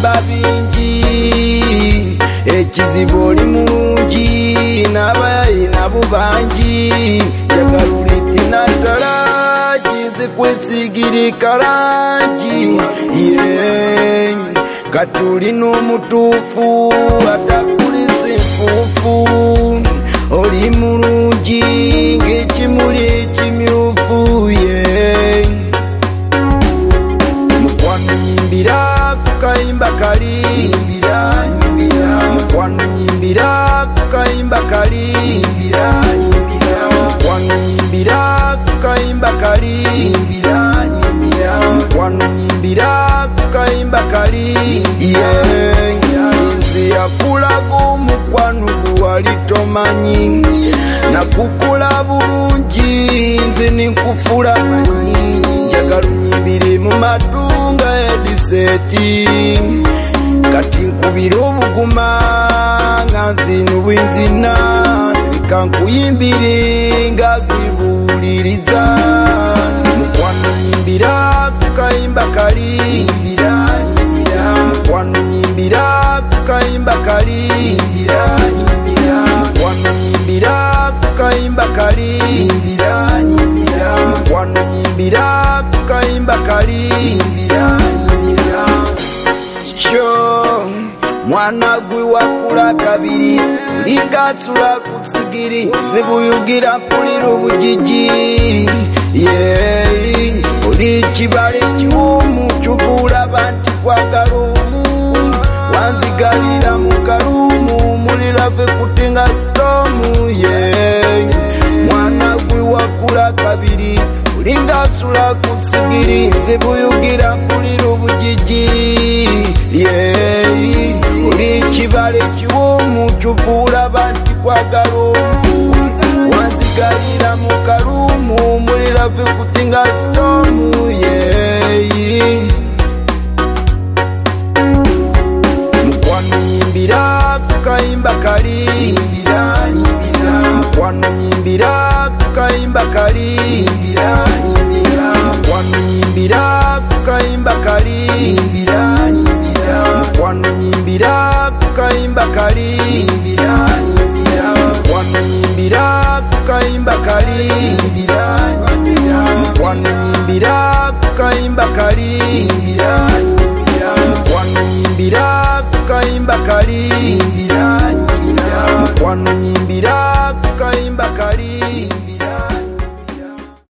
kuyimba bingi ekizibu oli mulungi n'abayayi nabo bangi njagala olete naddala kinze kwesiigirika langi kati oli n'omutuufu atakulisa enfuufu oli mulungi ng'ekimuli ekimyufu mukwano nyimbira ku kayimba kali mukwano nyimbira ku kayimba kali mukwano nyimbira ku kayimba kali mukwano nyimbira ku kayimba kali nze yakulaga omukwano gwe wali tomanyi nakukula bulungi nze ninkufula manyi njagala onyimbire mu madunga ediseti kati nkubira obuguma nga nzino bwenzina leka nkuyimbire nga gwebuwuliriza mukwano nyimbira ku kayimba kali mukwano nyimbira ku kayimba kali mukwano nyimbira ku kayimba kali mukwano nyimbira ku kayimba kali mwana gwe wakula kabiri olinga atsula ku sigiri zibuyugira mpulira obujiji oli kibala ekiwumu kyukuula banti kwagala omu wanzigalira mu kalumu mulirave kutenga sitomu mwana gwe wakula kabiri olinga atsula ku sigiri zibuyugira mpulira obujiji oli kibala ekiwumu kyukuula banti kwagala omu wanzigalira mu kalumu mulirave kutenga sitomu mukwano nyimbira ku kayimba kali mukwano nyimbira ku kayimba kali mukwano nyimbira ku kayimba kali mukwano nyimbira ku kayimba kali mukwano nyimbira ku kayimba kali mukwano nyimbira ku kayimba kali mukwano nyimbira ku kayimba kali mukwano